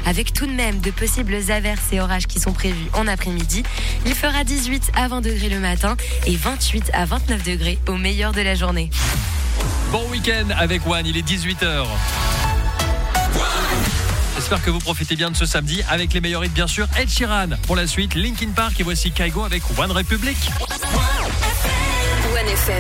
avec tout de même de possibles averses et orages qui sont prévus en après-midi. Il fera 18 à 20 degrés le matin et 28 à 29 degrés au meilleur de la journée. Bon week-end avec One, il est 18h. J'espère que vous profitez bien de ce samedi avec les meilleurs hits bien sûr. Ed Sheeran pour la suite, Linkin Park et voici Kygo avec One Republic. One FM.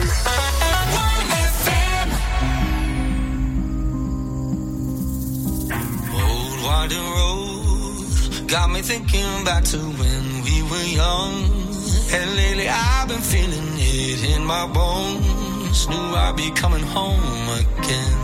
Old winding road got me thinking back to when we were young. And lately I've been feeling it in my bones. Knew I'd be coming home again.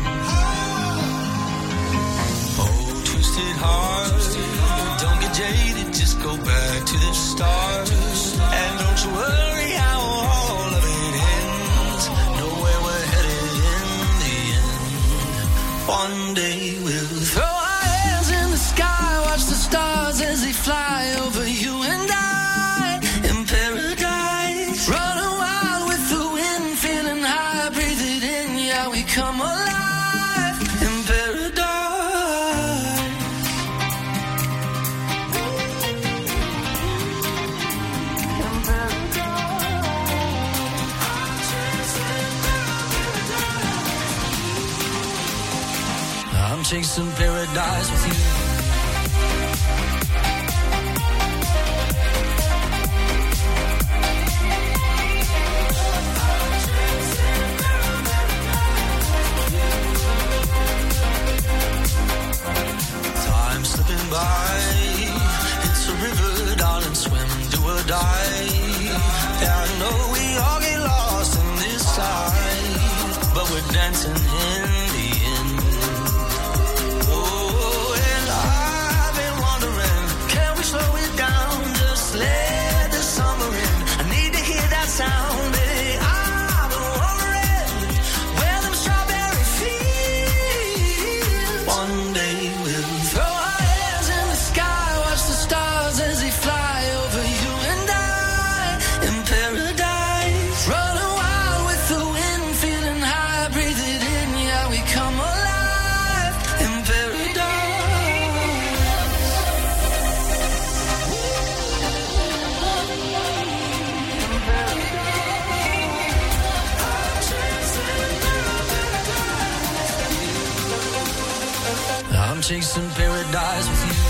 Oh, twisted heart, don't get jaded, just go back to the start. And don't you worry how all of it ends. Know where we're headed in the end. One day we'll throw our hands in the sky, watch the stars as they fly over you and I in paradise. Running wild with the wind, feeling high, breathe it in, yeah, we come alive in paradise. I'm chasing paradise with you. Time slipping by, it's a river, darling, swim, do or die. Yeah, I know we all get lost in this side, but we're dancing in the end. Oh, and I've been wondering, can we slow it down, just let the summer in. I need to hear that sound, baby. I've been wondering where them strawberry fields. One day we'll throw our hands in the sky, watch the stars as they fly over you and I in paradise. Running wild with the wind, feeling high, breathe it in, yeah, we come alive in paradise. I'm chasing paradise with you.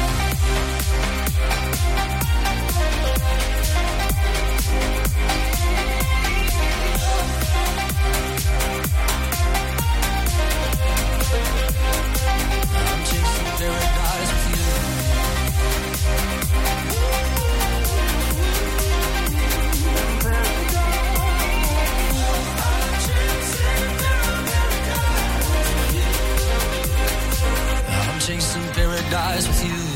I'm chasing paradise with you. I'm chasing paradise with you.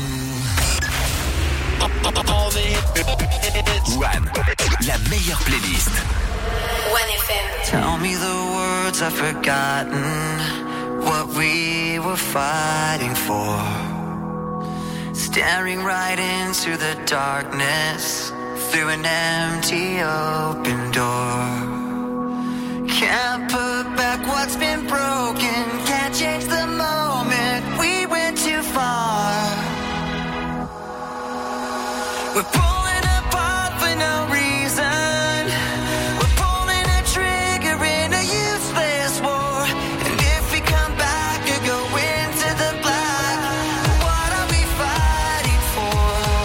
All the hits. One, la meilleure playlist. One FM. Tell me the words I've forgotten, what we were fighting for. Staring right into the darkness, through an empty open door. Can't put back what's been broken, can't change the moment, we went too far. We're pulling apart for no reason. We're pulling a trigger in a useless war. And if we come back or go into the black, what are we fighting for?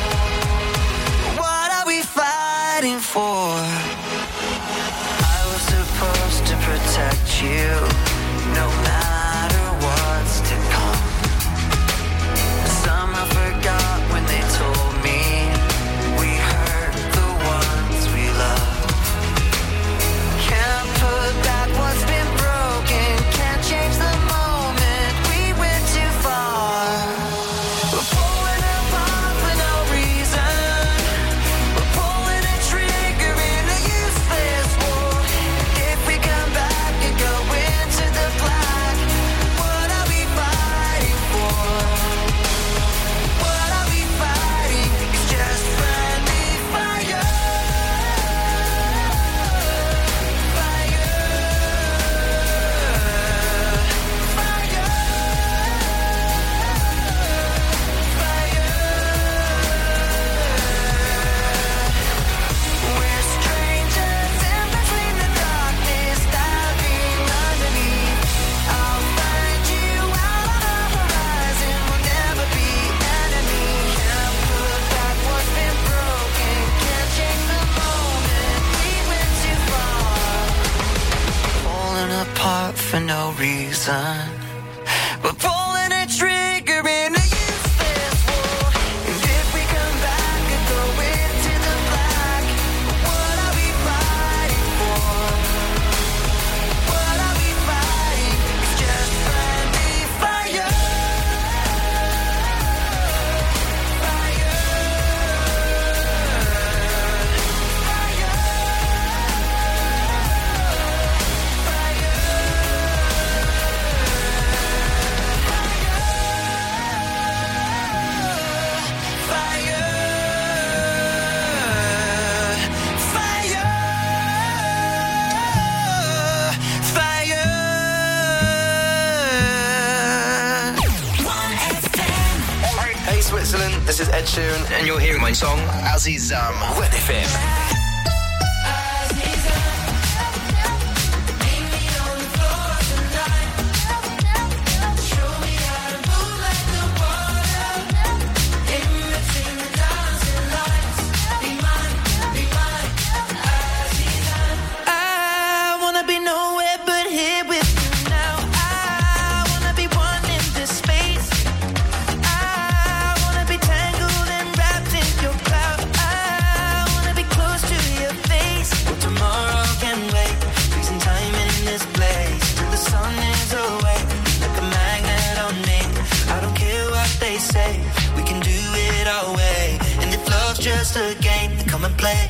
What are we fighting for? I was supposed to protect you, no matter what's to come. Somehow forgot when they told me reason. But pulling a trigger in a useless war. And if we come back and go into the black, what are we fighting for? What are we fighting? It's just friendly fire. Switzerland, this is Ed Sheeran, and you're hearing my song Azizam. 1FM. Just a game, come and play.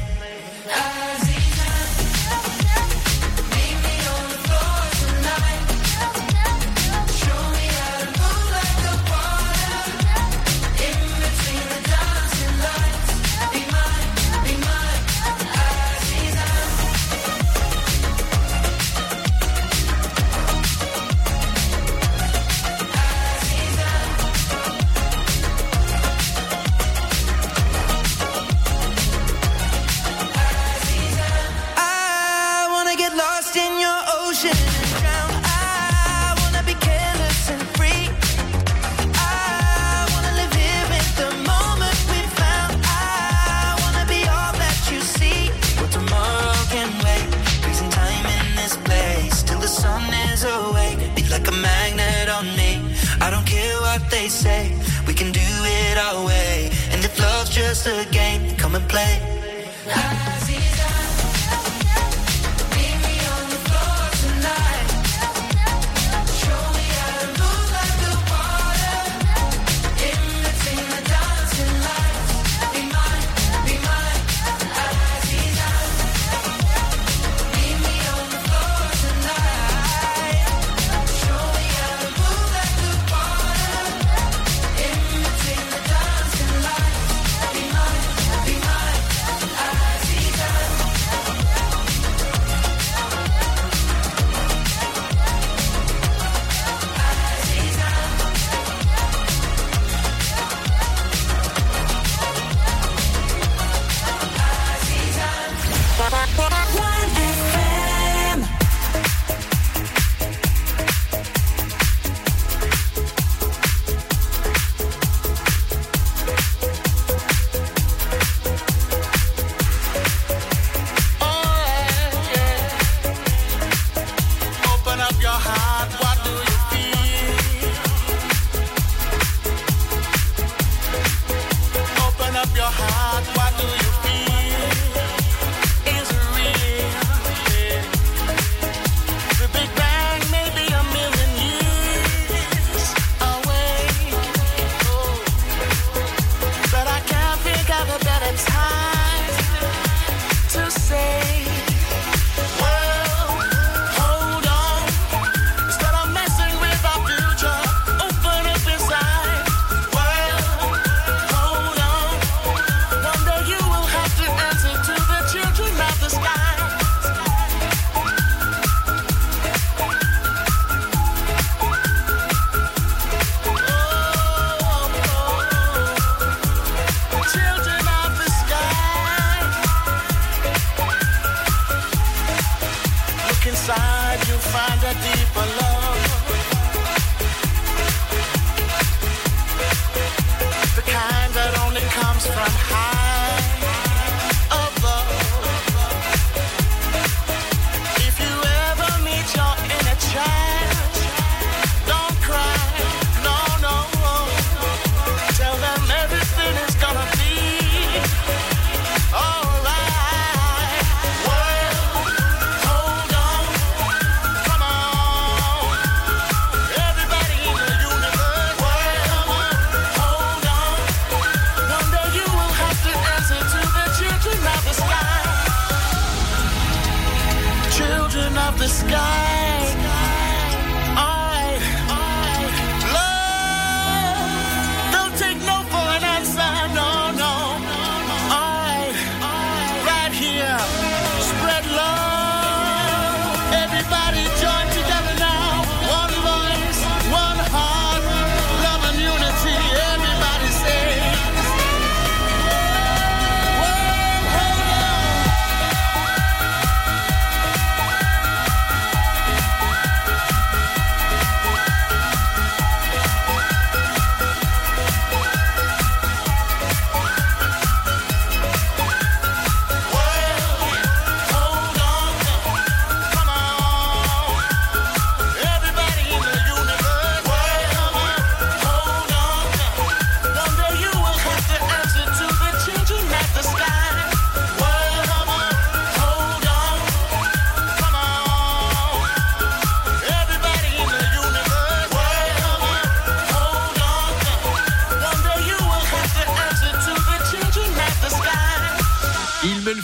They say we can do it our way, and if love's just a game, come and play.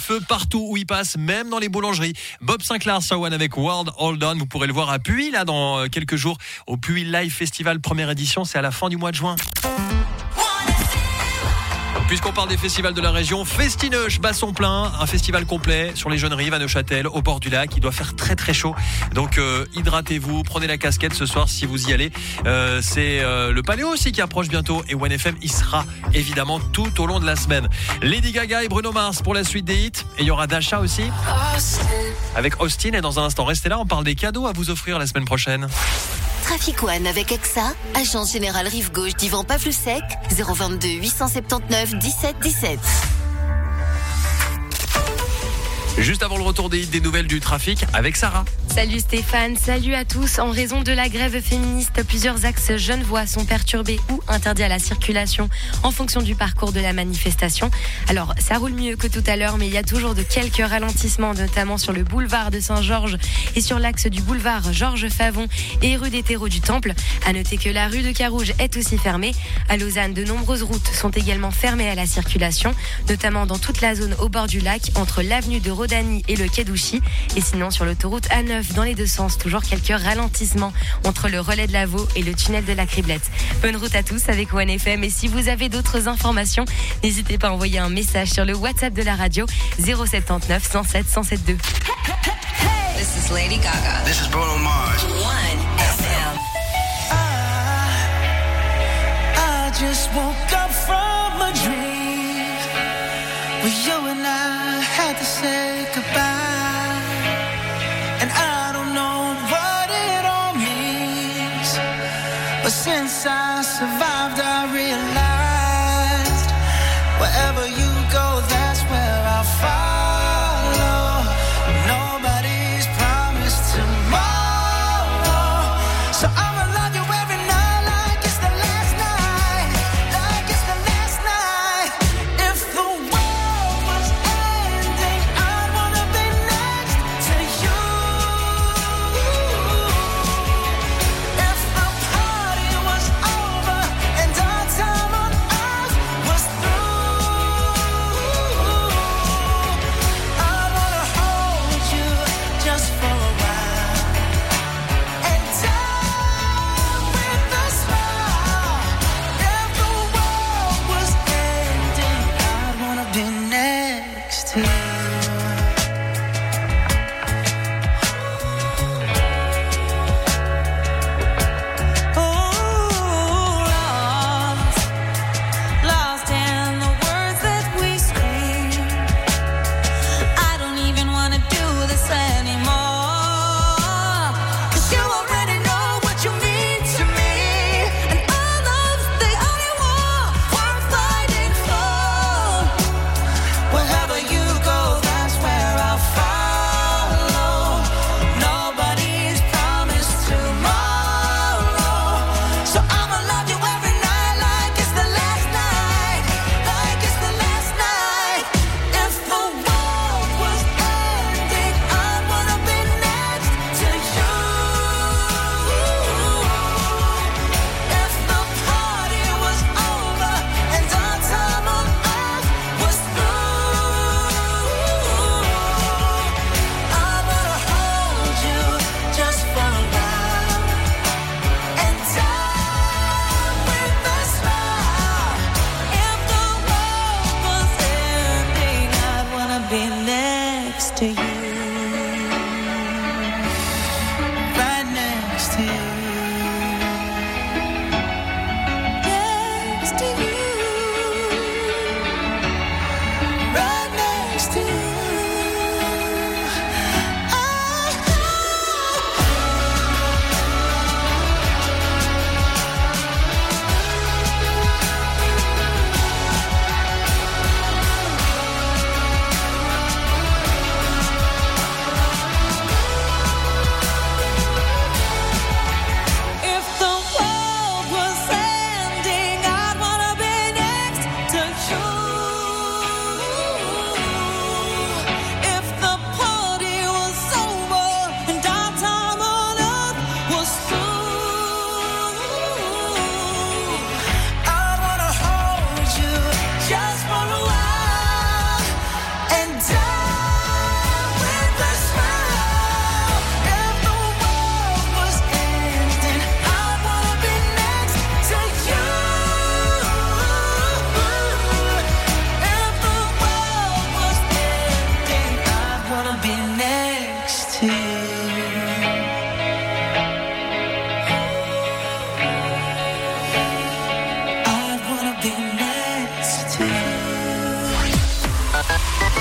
feu partout où il passe, même dans les boulangeries. Bob Sinclair sur One avec World Hold On. Vous pourrez le voir à Puy, là, dans quelques jours, au Puy Live Festival, première édition. C'est à la fin du mois de juin. Puisqu'on parle des festivals de la région, Festineuch bat son plein, un festival complet sur les Jeunes Rives à Neuchâtel, au bord du lac. Il doit faire très très chaud, donc hydratez-vous, prenez la casquette ce soir si vous y allez. C'est le Paléo aussi qui approche bientôt, et One FM y sera évidemment tout au long de la semaine. Lady Gaga et Bruno Mars pour la suite des hits, et il y aura Dasha aussi avec Austin. Et dans un instant, restez là, on parle des cadeaux à vous offrir la semaine prochaine. Trafic One avec AXA, agence générale Rive Gauche d'Ivan Pavlousek, 022 879 17 17. Juste avant le retour des hits, des nouvelles du trafic avec Sarah. Salut Stéphane, salut à tous. En raison de la grève féministe, plusieurs axes genevois sont perturbés ou interdits à la circulation en fonction du parcours de la manifestation. Alors, ça roule mieux que tout à l'heure, mais il y a toujours de quelques ralentissements, notamment sur le boulevard de Saint-Georges et sur l'axe du boulevard Georges Favon et rue des Terreaux du Temple. À noter que la rue de Carouge est aussi fermée. À Lausanne, de nombreuses routes sont également fermées à la circulation, notamment dans toute la zone au bord du lac, entre l'avenue de Rodani et le quai d'Ouchy. Et sinon, sur l'autoroute A9, dans les deux sens, toujours quelques ralentissements entre le relais de Lavaux et le tunnel de la Criblette. Bonne route à tous avec One FM, et si vous avez d'autres informations, n'hésitez pas à envoyer un message sur le WhatsApp de la radio 079 107 1072. This is Lady Gaga. This is Bruno Mars. One FM. I just woke up from a dream where you and I had to say goodbye. And I don't know what it all means, but since I survived, I realized wherever you go, that's where I'll follow. Nobody's promised tomorrow, so I'ma love you every night like it's the last night, like it's the last night. If the world was ending, I'd wanna be next to you. If the party was over and our time on earth was through, I'd wanna hold you just for a while and die with a smile. If the world was ending, I'd wanna be next to you. Lost in the words that we scream. I don't even wanna do this anymore, 'cause you already know what you mean to me, and our love's the only war worth fighting for. Wherever you go, that's where I'll follow. Nobody's promised tomorrow, so I'ma love you every night like it's the last night, like it's the last night. If the world was ending, I'd wanna be next to you. If the party was over and our time on earth was through, I wanna hold you just for a while and die with a smile. If the world was ending, I'd wanna be next to you. Right next to you. Next to you. Right next to you.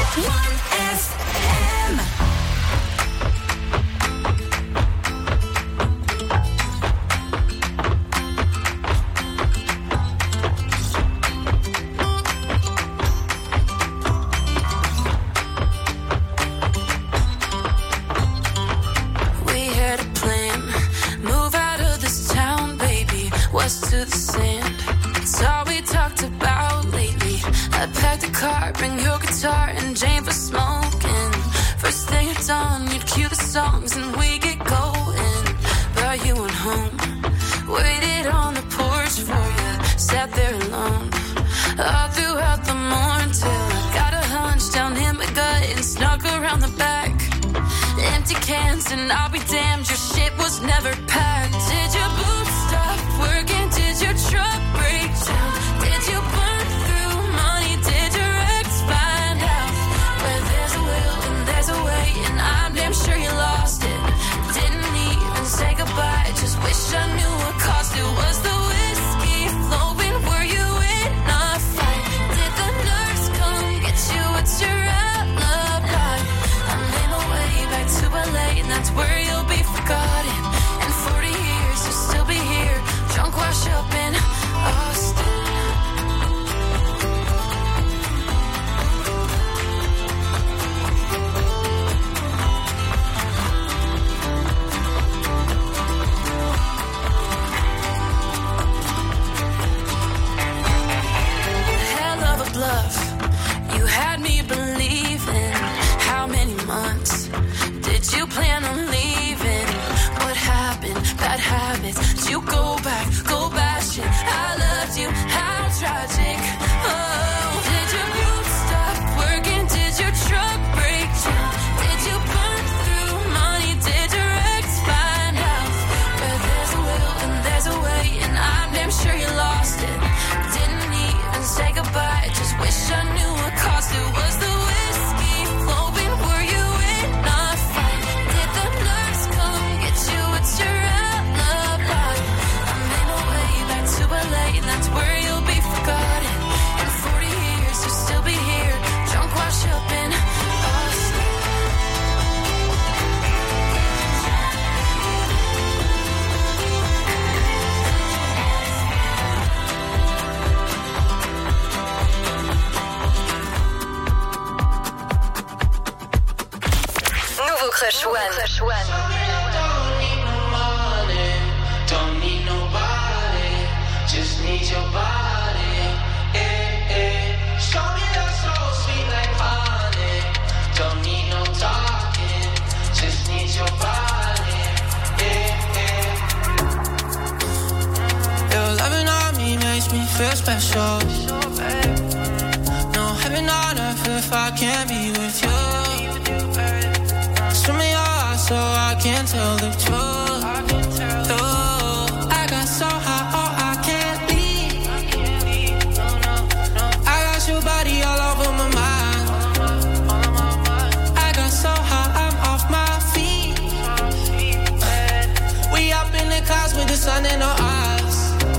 To the sand, it's all we talked about lately. I packed a car, bring your guitar and Jane for smoking. First thing at dawn, you'd cue the songs and we get going. But you went home, waited on the porch for you, sat there alone all throughout the morning till I got a hunch down in my gut and snuck around the back. Empty cans and I'll be damned, your shit was never packed. Did your boots stop working? Did your truck break down? Did you burn through money? Did your ex find out? Where there's a will and there's a way, and I'm damn sure you lost it. Didn't even say goodbye, just wish I knew what cost it. Was the whiskey flowing? Were you in a fight? Did the nurse come get you? What's your alibi? I'm in my way back to LA, and that's where you'll be forgotten. In 40 years you'll still be here, drunk, wash up in Austin. Hell of a bluff, you had me believing. How many months did you plan on leaving? What happened? Bad habits. Did you go back, go bashing? I loved you, how tragic. Oh, did your boots stop working? Did your truck break down? Did you burn through money? Did your ex find out? Where there's a will and there's a way, and I'm damn sure you lost it. Didn't even say goodbye, just wish I knew what cost it. Was the whiskey flowing? Were you in a fight? Did the nurse come get you? What's your alibi? I'm in my way back to LA, and that's where you'll be forgotten. In 40 years you'll still be here, drunk, wash up in Austin. Nouveau Crush One. Don't need no money, don't need nobody, just need your body. Eh, eh. Show me that soul sweet like honey. Don't need no talking, just need your body. Eh, eh. Your loving on me makes me feel special. No heaven on earth if I can't be with you. Show me your eyes so I can tell the truth. Oh, I got so high, oh, I can't leave. I got your body all over my mind. I got so high, I'm off my feet. We up in the clouds with the sun in our eyes.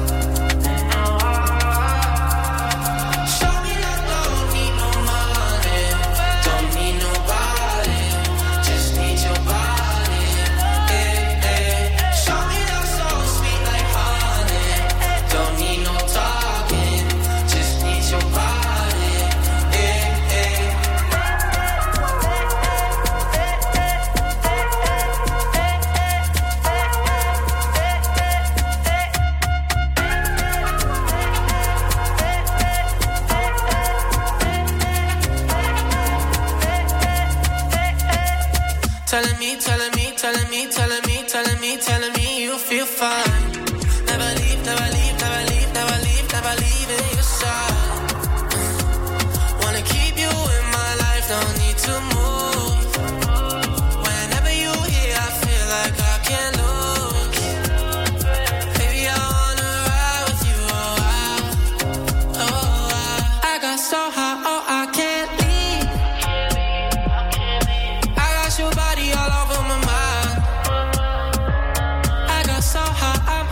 Show me that don't need no money, don't need nobody, just need your body. Eh, eh. Show me that soul sweet like honey. Don't need no talking, just need your body. Eh, eh. Telling me, telling me, telling me, telling me, telling me, telling me you feel fine. Never leave, never leave, never leave, never leave, never leaving your side. Wanna keep you in my life, don't need to move. Whenever you here, I feel like I can't lose. Baby, I wanna ride with you, oh, I got so high, oh, I can't leave. I got your body all over my mind. I got so high, I'm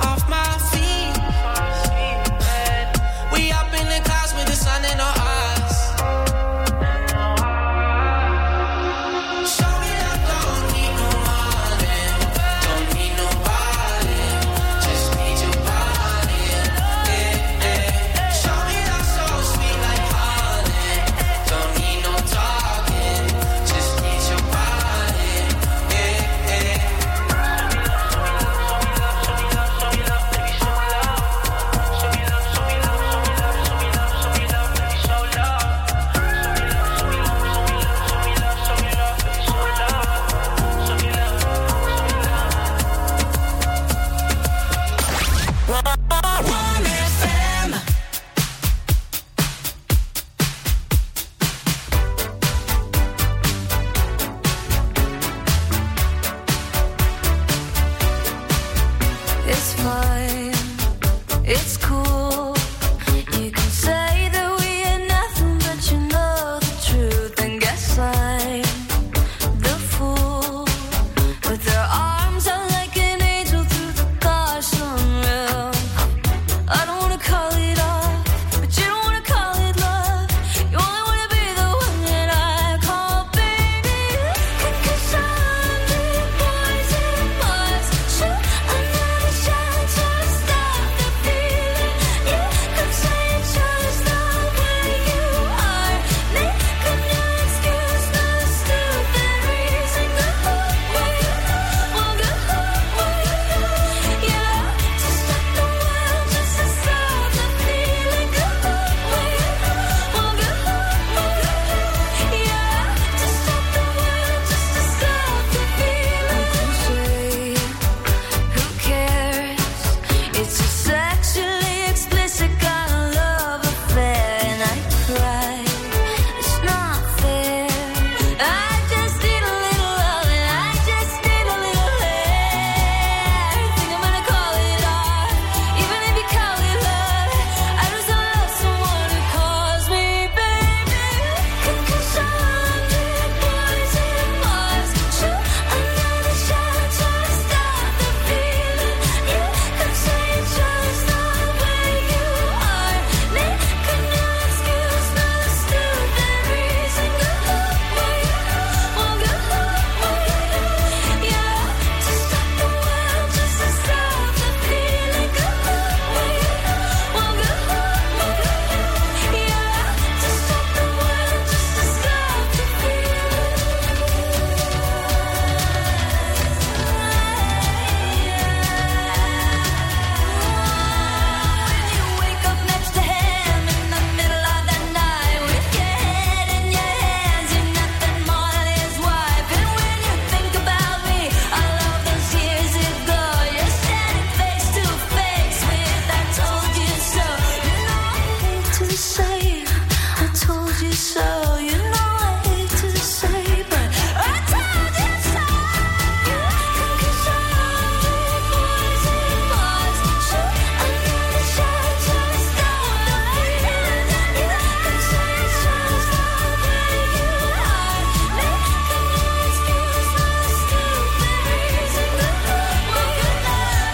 say, I told you so. You know I hate to say, but I told you so. Cause I'm with boys and boys. Shoot another shot to stop the feeling. You can say it's just the way you are. Make no excuse, no stupid reason. One good night,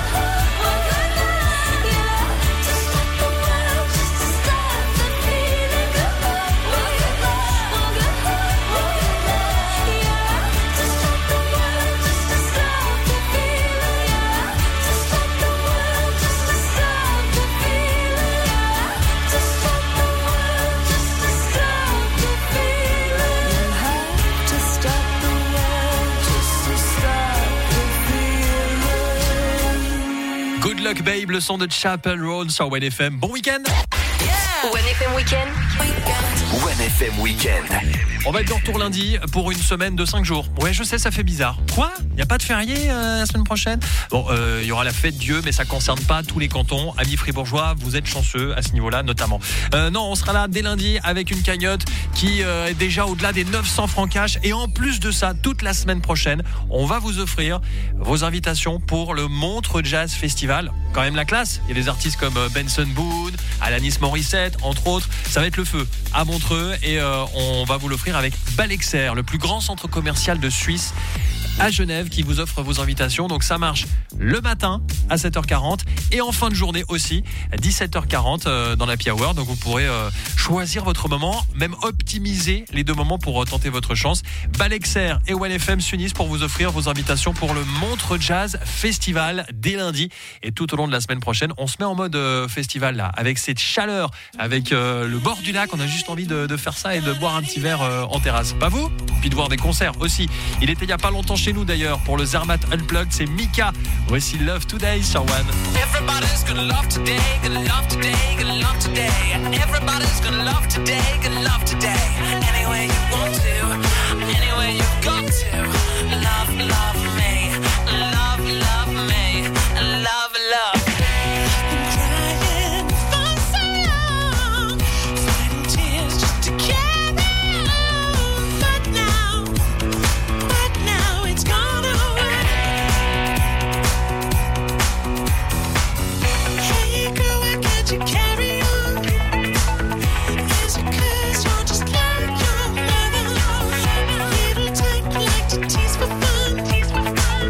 yeah. To stop the world, just to stop the feeling. One good night, yeah. To stop the world, just to stop the feeling, yeah. To stop the world, just to stop the feeling, yeah. To stop the world, just to stop the feeling. You have to stop the world, just to stop the feeling. Good Luck Babe, le son de Chapel Roan sur OneFM. Bon week-end. OneFM Weekend. OneFM Weekend. On va être de retour lundi pour une semaine de 5 jours. Ouais, je sais, ça fait bizarre. Quoi ? Il n'y a pas de férié la semaine prochaine ? Bon, il y aura la fête Dieu, mais ça ne concerne pas tous les cantons. Amis fribourgeois, vous êtes chanceux à ce niveau-là, notamment. Non, on sera là dès lundi avec une cagnotte qui est déjà au-delà des 900 francs cash. Et en plus de ça, toute la semaine prochaine, on va vous offrir vos invitations pour le Montreux Jazz Festival. Quand même la classe. Il y a des artistes comme Benson Boone, Alanis Morissette, entre autres. Ça va être le feu à Montreux et on va vous l'offrir avec Balexer, le plus grand centre commercial de Suisse à Genève, qui vous offre vos invitations. Donc ça marche le matin à 7h40 et en fin de journée aussi à 17h40 dans l'Happy Hour. Donc vous pourrez choisir votre moment, même optimiser les deux moments pour tenter votre chance. Balexer et OneFM s'unissent pour vous offrir vos invitations pour le Montreux Jazz Festival dès lundi et tout au long de la semaine prochaine. On se met en mode festival là, avec cette chaleur, avec le bord du lac. On a juste envie de faire ça et de boire un petit verre en terrasse. Pas vous ? Puis de voir des concerts aussi. Il était il n'y a pas longtemps chez nous d'ailleurs pour le Zermatt Unplugged. C'est Mika. Voici Love Today sur One. Everybody's gonna love today, gonna love today, gonna love today. Everybody's gonna love today, gonna love today. Any way you want to, any way you've got to. Love, love me, love, love me, love, love. Been crying for so long, fighting tears just to carry on. But now it's gone away. Hey girl, why can't you carry on? Is it 'cause you're just like your mother? Little type like to tease for fun.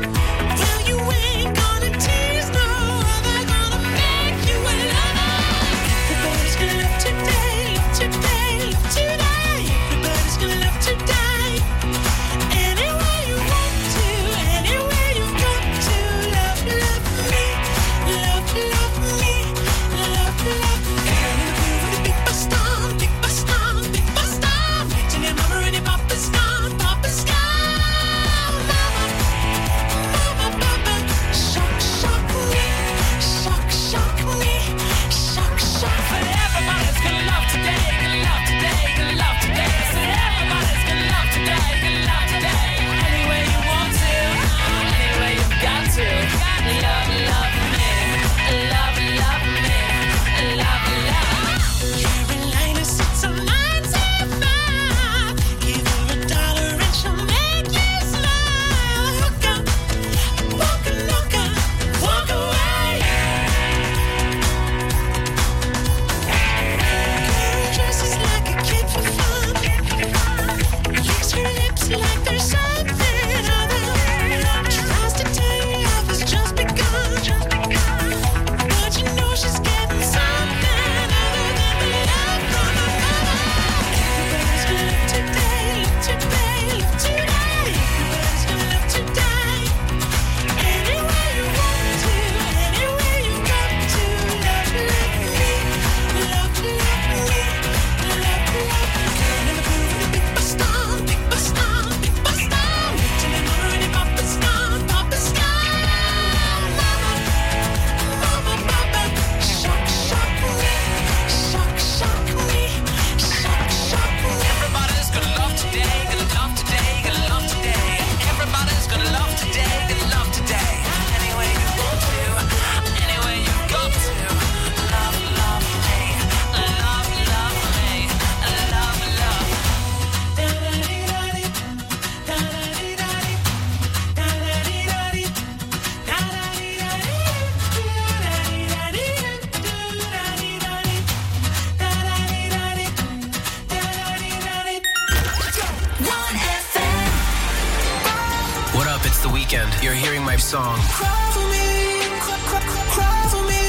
weekend. You're hearing my song. Cry for me, cry for me.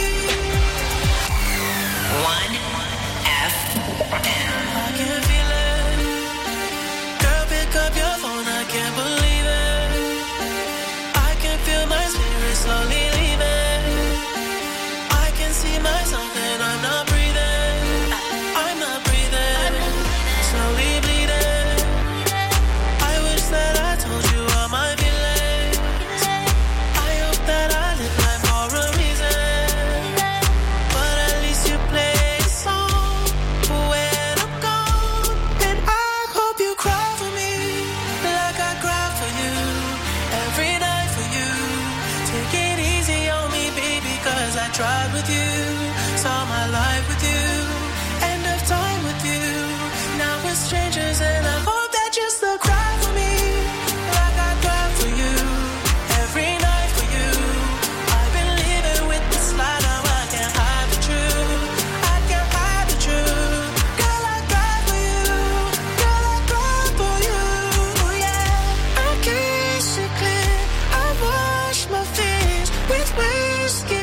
1FM. I can feel it. Girl, pick up your phone, I can't believe it. I can feel my spirit slowly leaving. I can see myself and I'm not breathing. I'm not breathing. Slowly bleeding. I wish that I told you all my feelings. I hope that I live life for a reason. But at least you play a song when I'm gone. And I hope you cry for me like I cry for you. Every night for you. Take it easy on me, baby, cause I tried with you. Saw my life with you. End of time with you. Now we're strangers and I hope that you still cry for me like I cry for you. Every night for you. I've been living with this lie, now I can't hide the truth. I can't hide the truth. Girl, I cry for you. Girl, I cry for you. Yeah. I kiss you clear. I wash my face with whiskey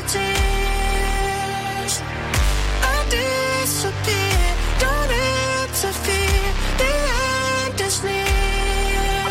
tears. I disappear. Don't interfere. The end is near.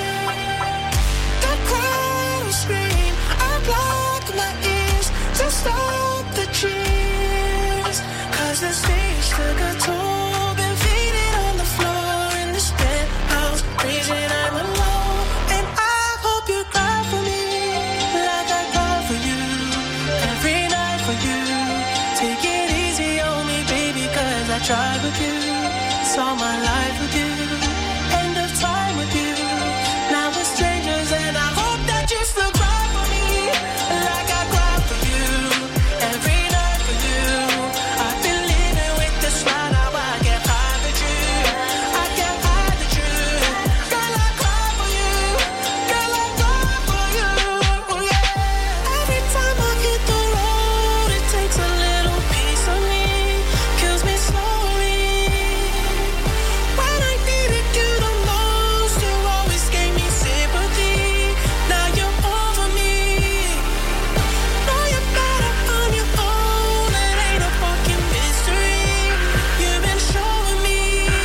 I cry or scream. I block my ears to stop the cheers. Cause the stage took a toll. Been faded on the floor in this penthouse. Reason I'm alone. And I hope you cry for me like I cry for you. Every night for you. Take it easy on me, baby, cause I tried with you. Saw my life with you. End of time with you. Now we're strangers and I hope that you still cry for me like I cry for you. Every night for you. I've been living with this lie, now I can't hide the truth. I can't hide the truth. Girl, I cry for you. Girl, I cry for you. Yeah. Every time I hit the road, it takes a little piece of me. Kills me slowly. When I needed you the most, you always gave me sympathy. Now you're over me. Know you're better on your own. It ain't a fucking mystery. You've been showing me.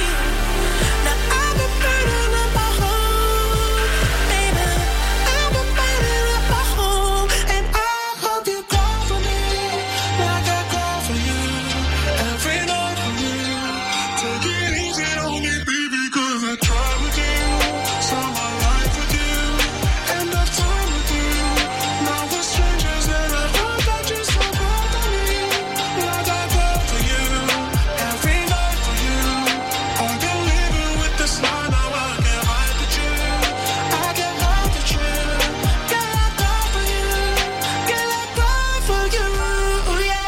Now I've been burning up my home, baby. I've been burning up my home, and I hope you cry for me like I cry for you. Every night for you. Take it easy on me, baby, cause I tried with you. Saw my life with you. End of time with you. Now we're strangers and I hope that you still cry for me like I cry for you. Every night for you. I've been living with this lie, now I can't hide the truth. I can't hide the truth. Girl, I cry for you. Girl, I cry for you. Yeah.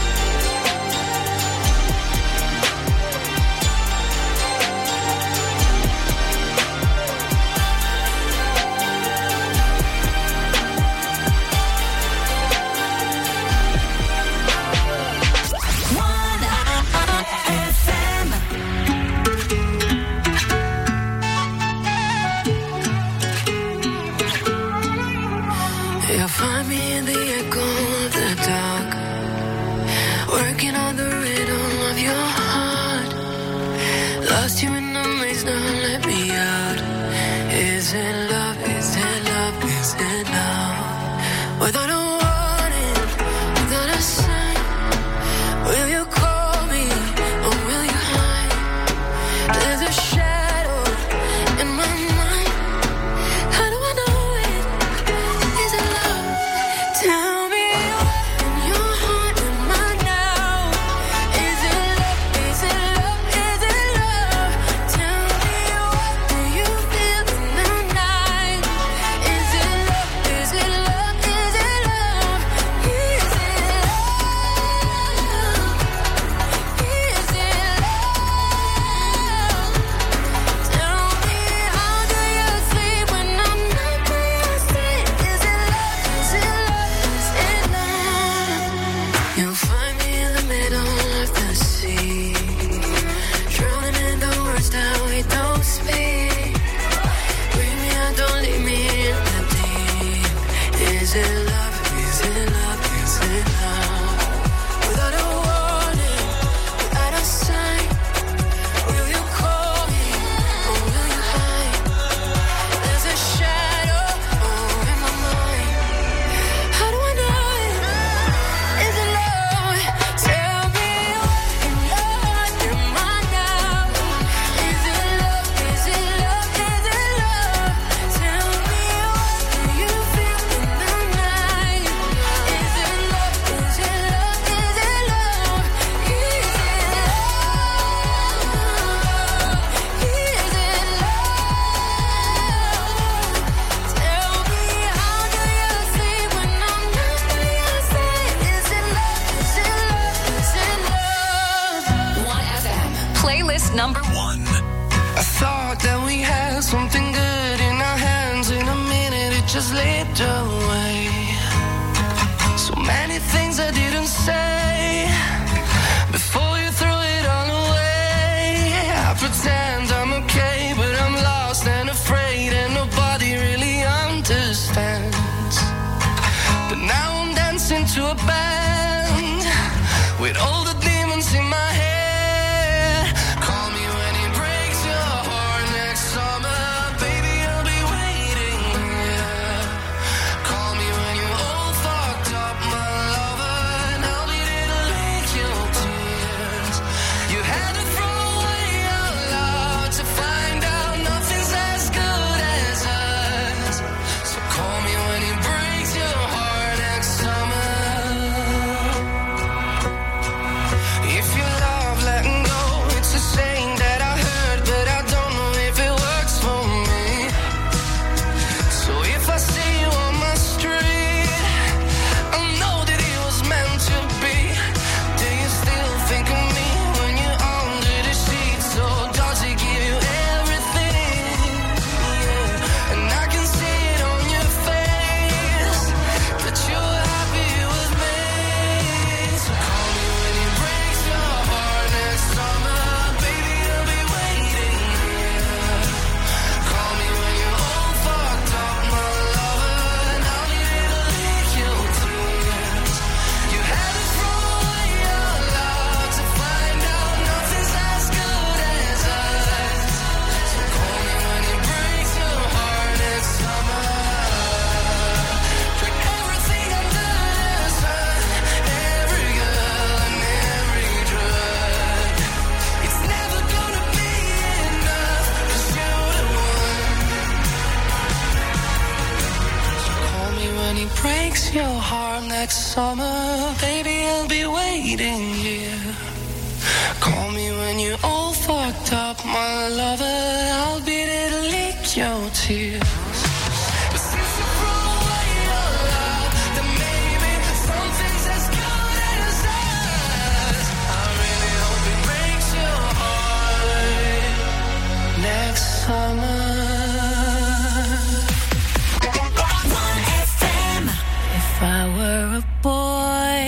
You'll find me in the echo of the dark, working on the rhythm of your heart. Lost you in the maze, now let me out. Is it love? Is it love? Is it love? Without a warning, without a sign, will you call me or will you hide? There's a shadow in my mind. How do I know it? Is it love? Tell me what's in your heart and mind now. Is it love? Is it love? Is it love? Tell me what do you feel now? Playlist number 1. I thought that we had something good in our hands. In a minute it just slipped away. So many things I didn't say before you threw it all away. I pretend I'm okay, but I'm lost and afraid, and nobody really understands. But now I'm dancing to a band with all the demons in my head. Call me when it breaks your heart next summer, baby, I'll be waiting here. Call me when you're all fucked up, my lover, and I'll be there to lick your tears. You had to throw away your love to find out nothing's as good as us. So call me when it breaks your heart next summer. If you love letting go, it's a saying that I heard, but I don't know if it works for me. So if I see you on my street, I know that it was meant to be. Do you still think of me when you're under the sheets? So does it give you everything? Yeah. And I can see it on your face that you're happy with me. So call me when it breaks your heart next summer, baby, I'll be waiting here. Call me when you're all fucked up, my lover, and I'll be there to lick your tears. You had to throw away your love to find out nothing's as good as us. So call me when it breaks your heart next summer. Drink everything under the sun, every girl and every drug. It's never gonna be enough, 'cause you're the one. So call me when it breaks your heart next summer, baby, I'll be waiting here. Call me when you're all fucked up, my lover, I'll be there to lick your tears. But since you threw away your love, then maybe something's as good as us. I really hope it breaks your heart next summer. If I were a boy,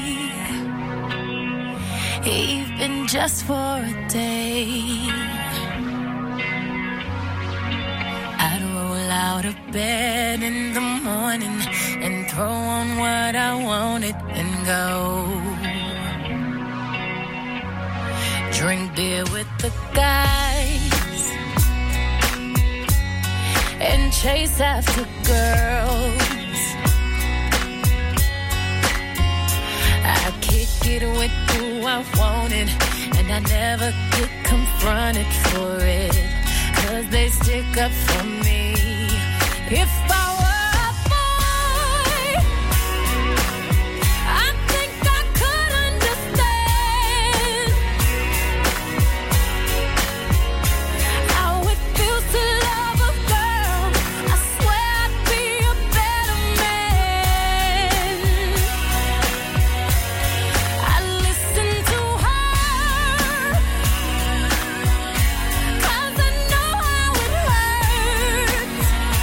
even just for a day, I'd roll out of bed in the morning and throw on what I wanted and go. Drink beer with the guys and chase after girls. I kick it with who I wanted, and I never get confronted for it, 'cause they stick up for me. If I were a boy, I think I could understand how it feels to love a girl. I swear I'd be a better man. I listen to her, 'cause I know how it hurts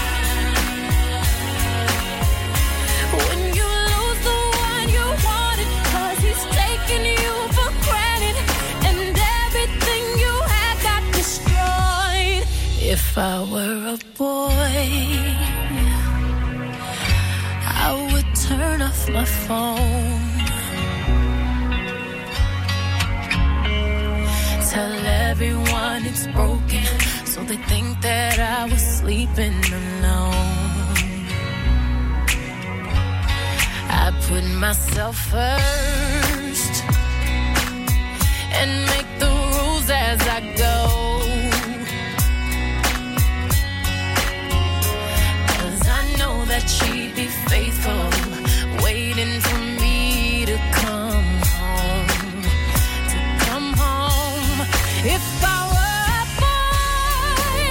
when you lose the one you wanted, 'cause he's taking you for granted, and everything you had got destroyed. If I were a boy, I would turn off my phone, tell everyone it's broken, so they think that I was sleeping alone. I put myself first and make the rules as I go, 'cause I know that she'd be faithful, waiting for me to come home, If I were a boy,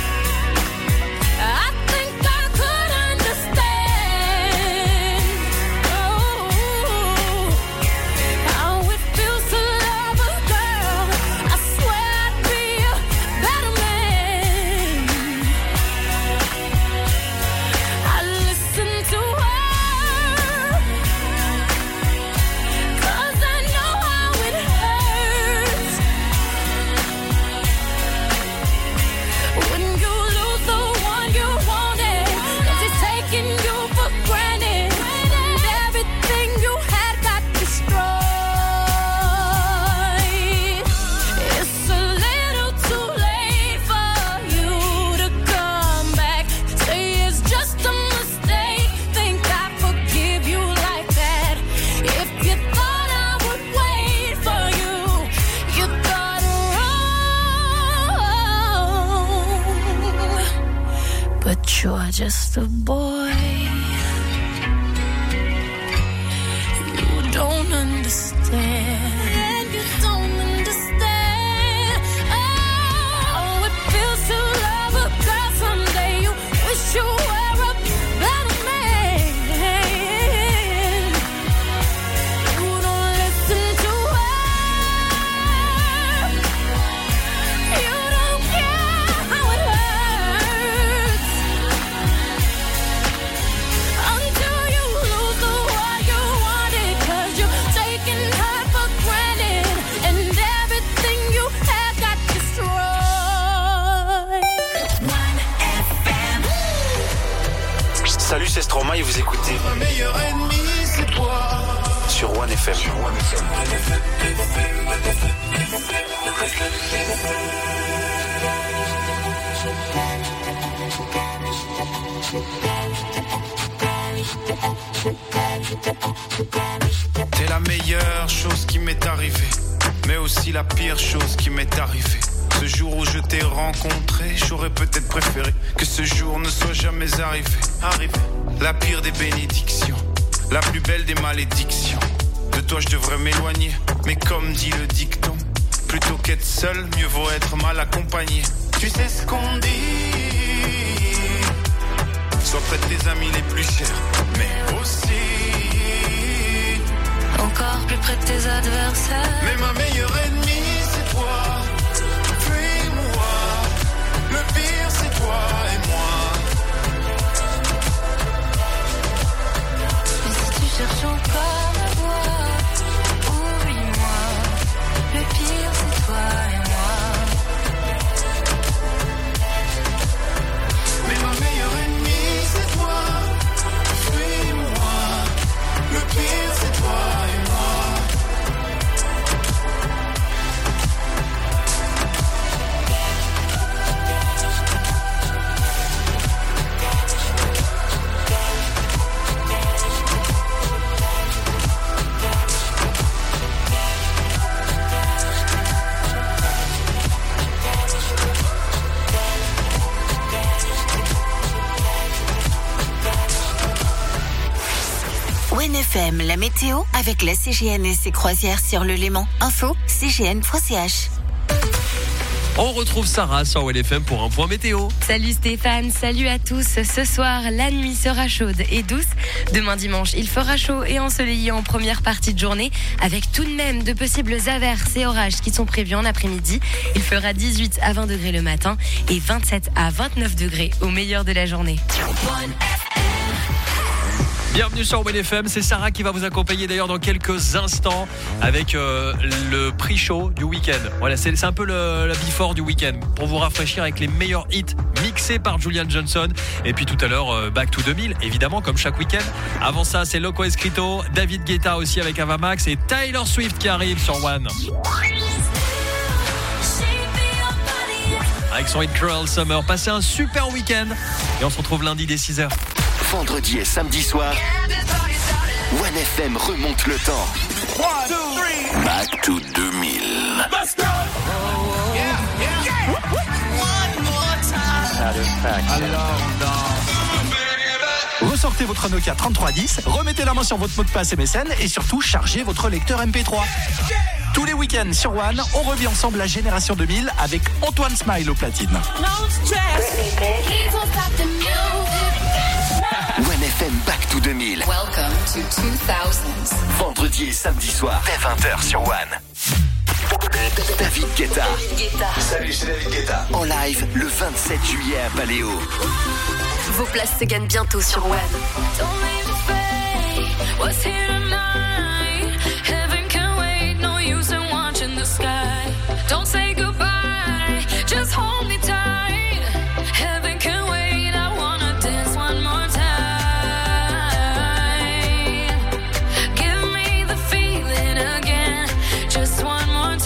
I think I could understand how it feels to love a girl. I swear you are just a boy. You don't understand. You don't understand. Oh, it feels to love a girl someday. You wish you were a better man. You don't listen to her. You don't care how it hurts until you lose the one you wanted. 'Cause you're taking her for granted, and everything you had got destroyed. Salut, c'est Stromae et vous écoutez Ma meilleure ennemie, c'est toi. sur One FM. T'es la meilleure chose qui m'est arrivée, mais aussi la pire chose qui m'est arrivée. Ce jour où je t'ai rencontré, j'aurais peut-être préféré que ce jour ne soit jamais arrivé. La pire des bénédictions, la plus belle des malédictions. De toi je devrais m'éloigner, mais comme dit le dicton, plutôt qu'être seul, mieux vaut être mal accompagné. Tu sais ce qu'on dit, sois près de tes amis les plus chers, mais aussi Encore plus près de tes adversaires. mais ma meilleure ennemie, c'est toi. Fuis-moi. Le pire, c'est toi et moi. Et si tu cherches encore à voir, oublie-moi. Le pire, c'est toi et moi. Mais ma meilleure ennemie, c'est toi. Fuis-moi. Le pire, c'est toi et moi. One FM, la météo avec la CGN et ses croisières sur le Léman. Info, cgn.ch. On retrouve Sarah sur WLFM pour un point météo. Salut Stéphane, salut à tous. Ce soir, la nuit sera chaude et douce. Demain dimanche, il fera chaud et ensoleillé en première partie de journée, avec tout de même de possibles averses et orages qui sont prévus en après-midi. Il fera 18 à 20 degrés le matin et 27 à 29 degrés au meilleur de la journée. Bienvenue sur WLFM, c'est Sarah qui va vous accompagner d'ailleurs dans quelques instants avec le pre-show du week-end. Voilà, c'est un peu la before du week-end pour vous rafraîchir avec les meilleurs hits mixés par Julian Johnson. Et puis tout à l'heure, Back to 2000, évidemment, comme chaque week-end. Avant ça, c'est Loco Escrito, David Guetta aussi avec Avamax et Taylor Swift qui arrive sur One. Avec son hit Cruel Summer. Passez un super week-end et on se retrouve lundi dès 6h. Vendredi et samedi soir, One FM remonte le temps. Back to 2000. Ressortez votre Nokia 3310, remettez la main sur votre mot de passe MSN et surtout chargez votre lecteur MP3. Tous les week-ends sur One, on revit ensemble la génération 2000 avec Antoine Smile au platine. One FM Back to 2000. Welcome to 2000s. Vendredi et samedi soir, dès 20h sur One. David Guetta. Salut, c'est David Guetta. En live le 27 juillet à Paléo. Vos places se gagnent bientôt sur One. Don't say goodbye, just hold me tight. Heaven can wait, I wanna dance one more time. Give me the feeling again, just one more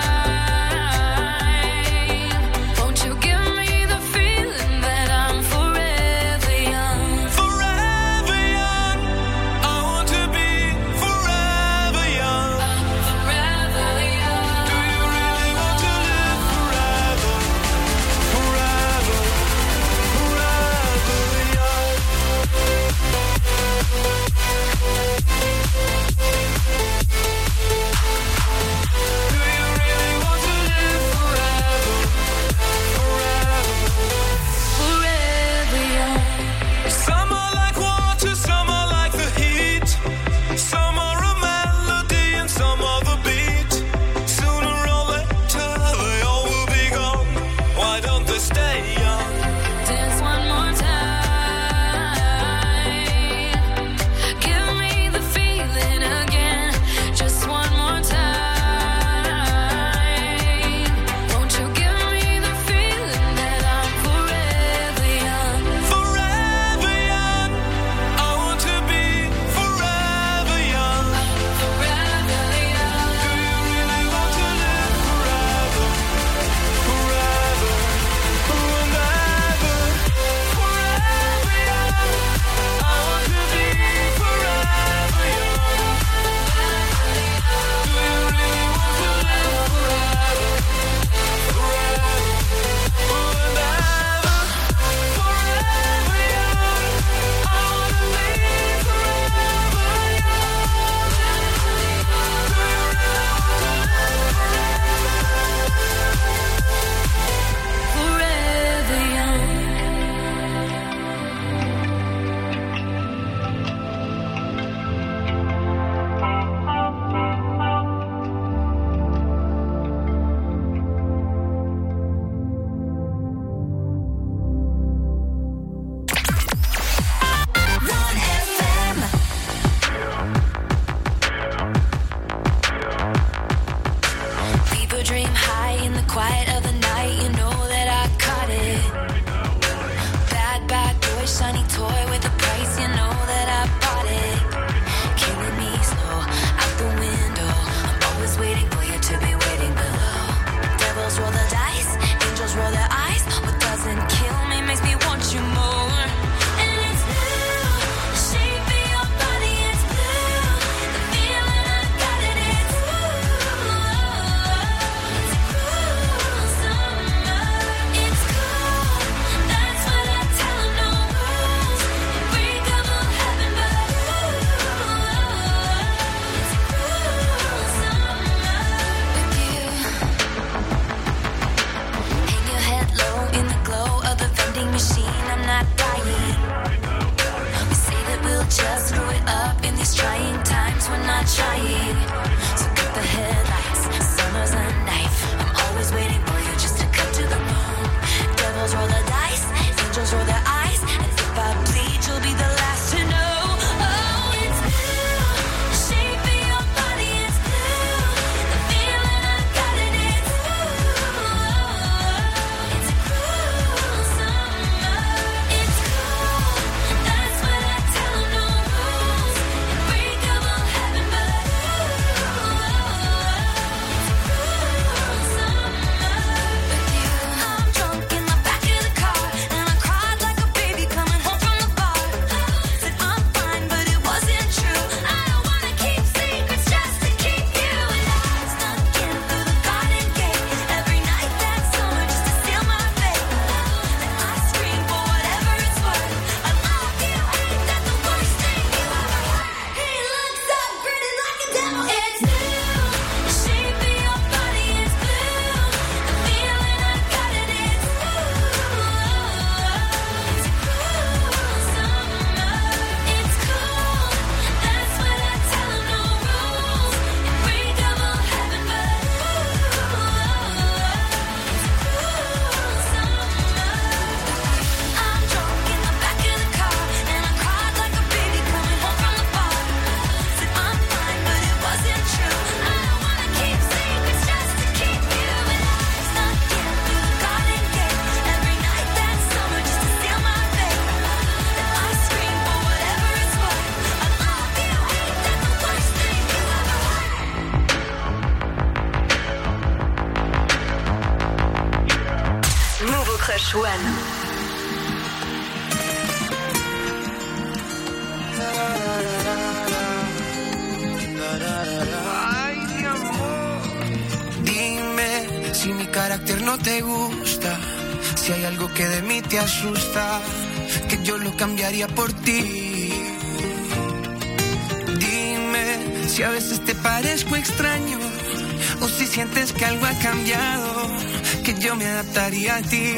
time. Won't you give me the feeling that I'm forever young? Forever young, I want to be quiet of the night, you know that I caught it. Bad boy, shiny toy with a price, you know that I bought it. Killing me slow, out the window. I'm always waiting for you to be waiting below. Devils roll the dice, angels roll their eyes. What doesn't kill me makes me want you more. And it's blue, the shape of your body, it's blue. The feeling I got it, it's blue. It's cool summer, it's cool. That's what I tell 'em, no rules. Unbreakable heaven, but it's cool summer with you. Hang your head low in the glow of the vending machine. I'm not dying. We say that we'll just screw it up in these trying times. We're not trying. So cut the headlights. Summer's a knife. I'm always waiting for you just to cut to the bone. Devils roll the dice. Angels roll their eyes. And if I bleed, you'll be the last to know. Oh, it's blue. The shape of your body, it's blue. The feeling I got it, it's blue. It's cool summer. It's cool. That's what I tell 'em, no rules. Unbreakable heaven, but it's cool summer with you. I'm drunk in the back of the car, and I cried like a baby coming home from the bar. Said I'm fine, but it wasn't true. I don't wanna keep secrets just to keep you. And I snuck in through the garden gate every night that summer just to seal my fate. Then I scream for whatever it's worth. I love you, ain't that the worst thing you ever heard? He looks so pretty like a devil. It's blue, the shape of your body is blue. The feeling I got it, it's blue. It's cool summer, it's cool. That's what I tell 'em, no rules. Unbreakable heaven, but it's cool summer. I'm drunk in the back of the car, and I cried like a baby coming home from the bar. Said I'm fine, but it wasn't true. I don't wanna keep secrets just to keep you. And I snuck in through the garden gate every night that summer just to seal my fate. Then I scream for whatever it's worth. I love you, ain't that the worst thing you ever heard? Nouveau Crush One. Dime si mi carácter no te gusta, si hay algo que de mí te asusta, que yo lo cambiaría por ti. Dime si a veces te parezco extraño, o si sientes que algo ha cambiado, que yo me adaptaría a ti.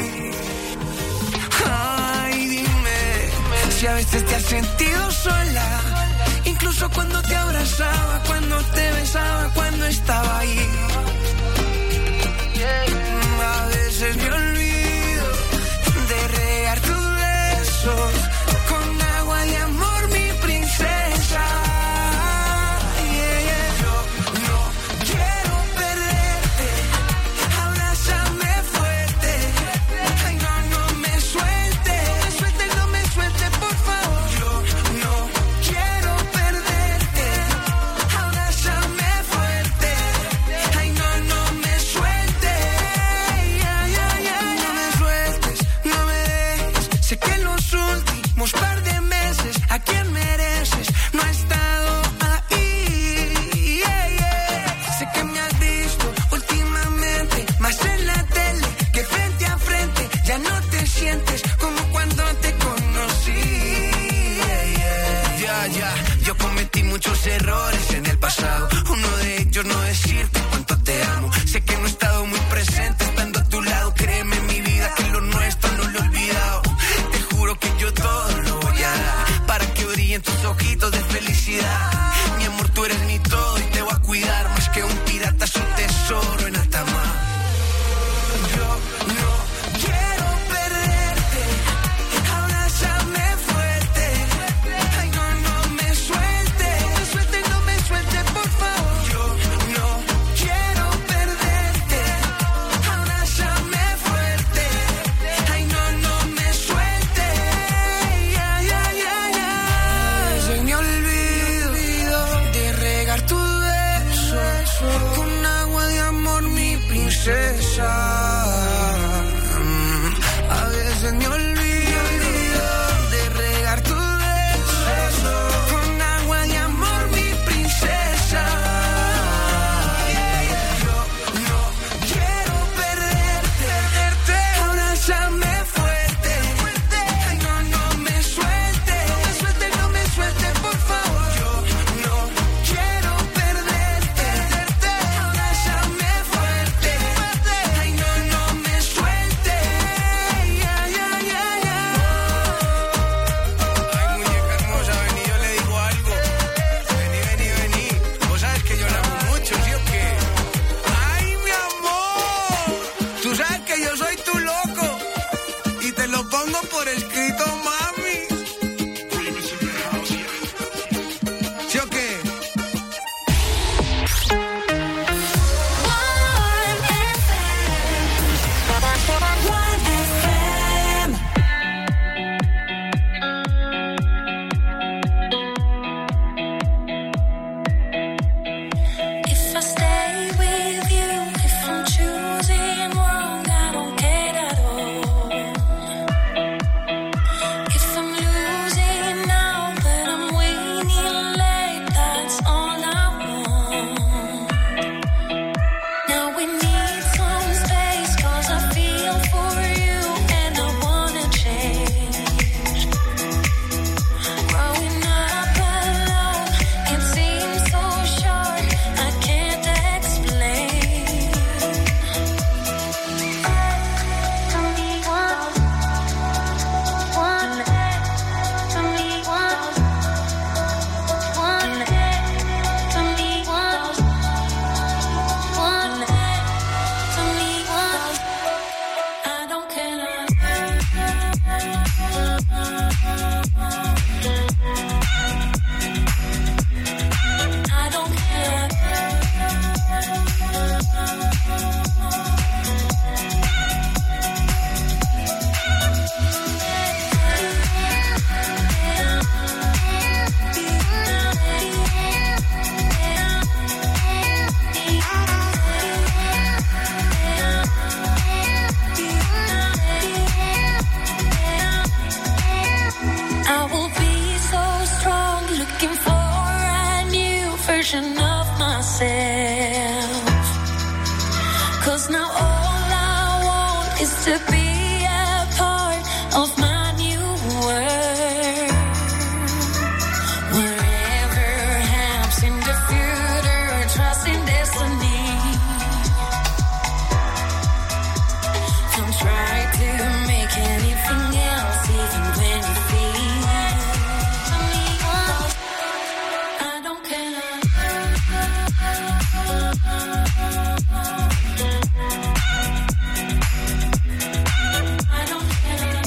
Ay, dime si a veces te has sentido sola, incluso cuando te abrazaba, cuando te besaba, cuando estaba ahí. A veces me olvido de regar tus besos con agua de amor, mi princesa. Yo no quiero perderte, abrázame fuerte. Ay, no me sueltes, no me sueltes, por favor. Yo no quiero perderte, abrázame fuerte. Ay, no me sueltes, no me sueltes, no me dejes. Sé que en los últimos par de meses a quien mereces no ha estado ahí. Sé que me has visto últimamente más en la tele que frente a frente. Ya no te sientes como cuando te conocí. Ya, yo cometí muchos errores en el pasado. Uno de ellos no decirte cuánto te amo. Sé que no he estado muy presente estando a tu lado. Créeme en mi vida que lo nuestro no lo he olvidado. Te juro que yo todo lo voy a dar para que brillen tus ojitos de felicidad. Mi amor, tú eres mi todo y te voy a cuidar más que un pirata, es un tesoro en alta mar. Yo no quiero perderte, abrázame fuerte. Ay, no me sueltes, no me sueltes, Tú sabes que yo soy tu loco y te lo pongo por escrito, mami. ¿Sí o qué? If I stay with you, if I'm choosing wrong, I don't care at all. If I'm losing now, but I'm winning late, that's all I want. Now we need some space, 'cause I feel for you and I wanna change. Growing up alone, it seems so short, I can't explain. For me, one day. For me, one day. For me, one day. For me, one. I don't care. I don't care. I will be so strong, looking for a new version of myself. 'Cause now all I want is to be a part of my new world. Wherever happens in the future, trust in destiny. Don't try to make anything else, even when you feel. For me, one, I don't care. I don't care.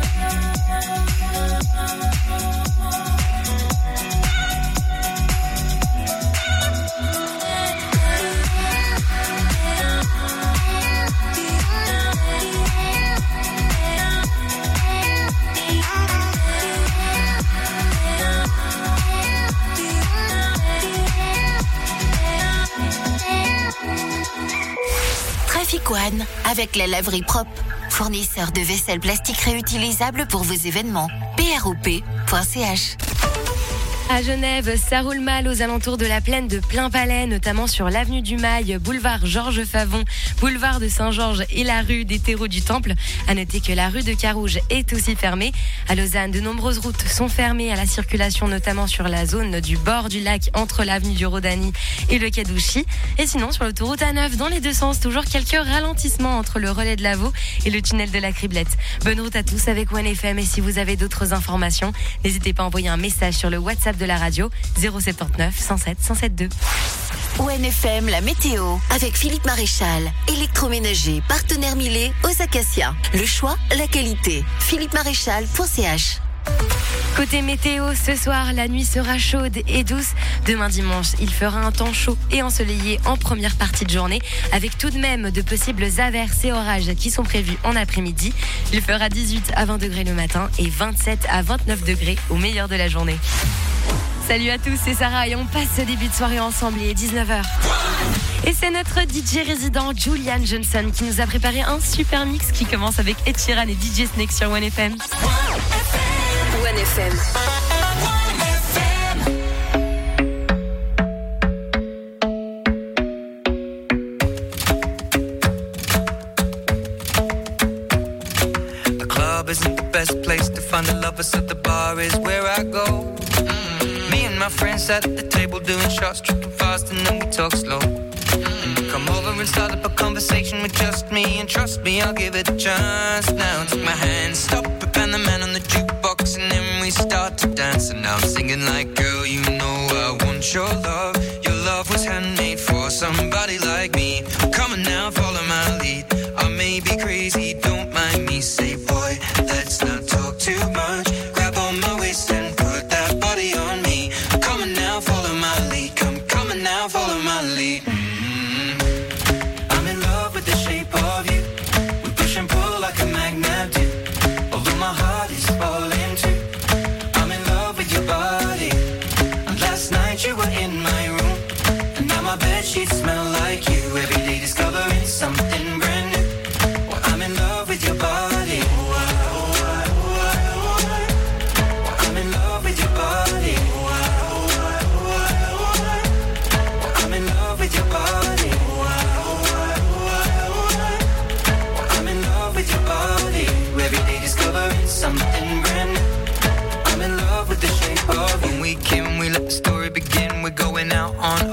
Traffic One, avec la laverie propre. Fournisseur de vaisselle plastique réutilisable pour vos événements. prop.ch. À Genève, ça roule mal aux alentours de la plaine de Plain-Palais, notamment sur l'avenue du Mail, boulevard Georges Favon, boulevard de Saint-Georges et la rue des Terreaux du Temple. À noter que la rue de Carouge est aussi fermée. À Lausanne, de nombreuses routes sont fermées à la circulation, notamment sur la zone du bord du lac entre l'avenue du Rodani et le quai d'Ouchy. Et sinon, sur l'autoroute A9, dans les deux sens, toujours quelques ralentissements entre le relais de Lavaux et le tunnel de la Criblette. Bonne route à tous avec OneFM, et si vous avez d'autres informations, n'hésitez pas à envoyer un message sur le WhatsApp de la radio 079 107 107 2. ONFM, la météo, avec Philippe Maréchal, électroménager, partenaire Millet, aux Acacias. Le choix, la qualité. philippemaréchal.ch. Côté météo, ce soir, la nuit sera chaude et douce. Demain dimanche, il fera un temps chaud et ensoleillé en première partie de journée, avec tout de même de possibles averses et orages qui sont prévus en après-midi. Il fera 18 à 20 degrés le matin et 27 à 29 degrés au meilleur de la journée. Salut à tous, c'est Sarah et on passe ce début de soirée ensemble. Il est 19h. Et c'est notre DJ résident Julian Johnson qui nous a préparé un super mix qui commence avec Ed Sheeran et DJ Snake sur OneFM. OneFM. The club isn't the best place to find the lovers, so the bar is where I go. Me and my friends at the table doing shots, tripping fast and then we talk slow. Come over and start up a conversation with just me, and trust me, I'll give it a chance. Now take my hand, stop it, and the man on the jukebox, and then we start to dance. And now I'm singing like, girl, you know I want your love. Your love was handmade for somebody like me. Come on now, follow my lead. I may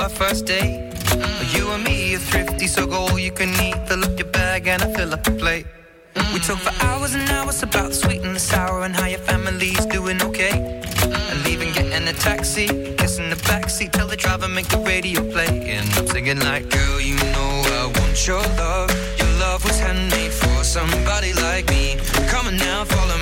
our first date. You and me are thrifty, so go all you can eat. Fill up your bag and I fill up the plate. We talk for hours and hours about the sweet and the sour and how your family's doing okay. And leaving, getting a taxi, kissing the backseat, tell the driver make the radio play. And I'm singing like, girl, you know I want your love. Your love was handmade for somebody like me. Come on now, follow